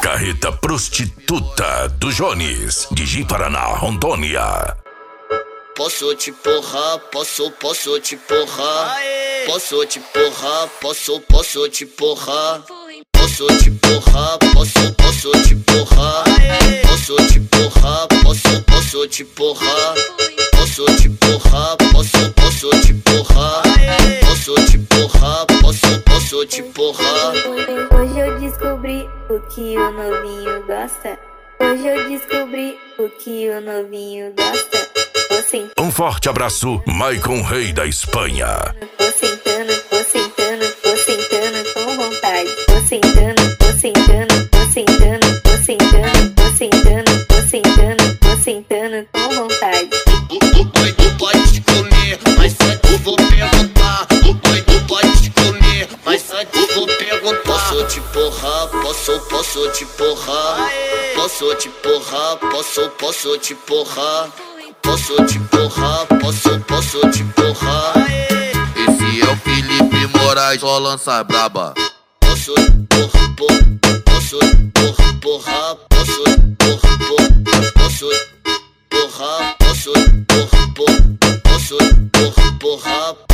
Carreta Prostituta do Jones, de Ji-Paraná, Rondônia. Posso te porrar, posso te porrar. Posso te porrar, posso te porrar. Posso te porrar, posso te porrar. Posso te porrar, posso te porrar. Posso te porrar, posso te porrar. Posso te porrar, posso te porrar. Hoje eu descobri o que o novinho gosta. Hoje eu descobri o que o novinho gosta. Um forte abraço, Maicon Rei da Espanha. Tô sentando com vontade. Tô sentando com vontade. O doido pode comer, mas antes vou perguntar. O doido pode comer, mas antes vou perguntar. Posso te porrar, posso te porrar. Posso te porrar, posso te porrar. Posso te porrar, posso te porrar. Esse é o Felipe Moraes, só lança braba. Posso porrar, posso porrar. Posso porrar, posso porrar.